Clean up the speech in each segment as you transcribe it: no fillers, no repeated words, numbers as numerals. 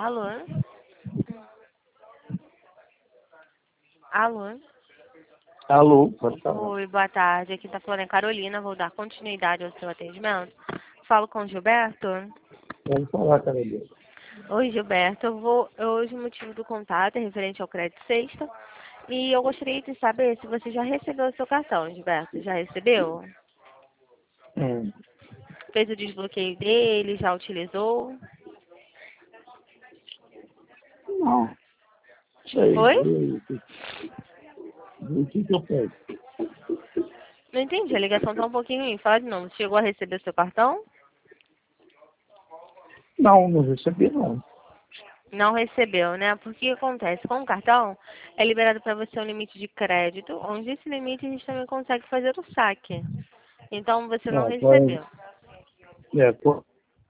Alô? Alô? Alô, pode falar. Oi, boa tarde. Aqui tá falando é Carolina. Vou dar continuidade ao seu atendimento. Falo com o Gilberto. Pode falar, Carolina. Oi, Gilberto. Hoje o motivo do contato é referente ao crédito sexta. E eu gostaria de saber se você já recebeu o seu cartão, Gilberto. Já recebeu? Hum. Fez o desbloqueio dele? Já utilizou? Não. Sei. Oi? O que eu peço? Não entendi. A ligação tá um pouquinho ruim. Fala de novo. Chegou a receber o seu cartão? Não recebi, não. Não recebeu, né? Porque o que acontece? Com o cartão, é liberado para você um limite de crédito, onde esse limite a gente também consegue fazer o saque. Então, você não recebeu. Qual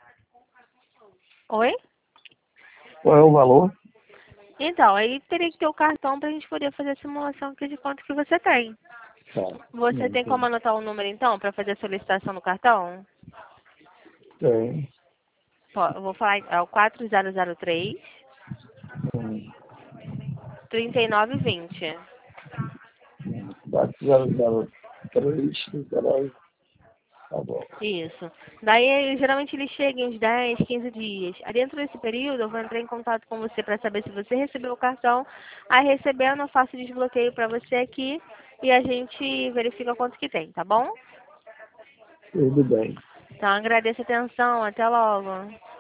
Oi? é o valor? Então, aí teria que ter o cartão para a gente poder fazer a simulação aqui de quanto que você tem. Tá. Você tem como anotar o número, então, para fazer a solicitação no cartão? Tem. Eu vou falar, é o 4003 Hum. 3920. 4003, caralho. Tá bom. Isso. Daí, geralmente ele chega em uns 10, 15 dias. Aí, dentro desse período, eu vou entrar em contato com você para saber se você recebeu o cartão. Aí, recebendo, eu faço o desbloqueio para você aqui e a gente verifica quanto que tem, tá bom? Tudo bem. Então, agradeço a atenção. Até logo.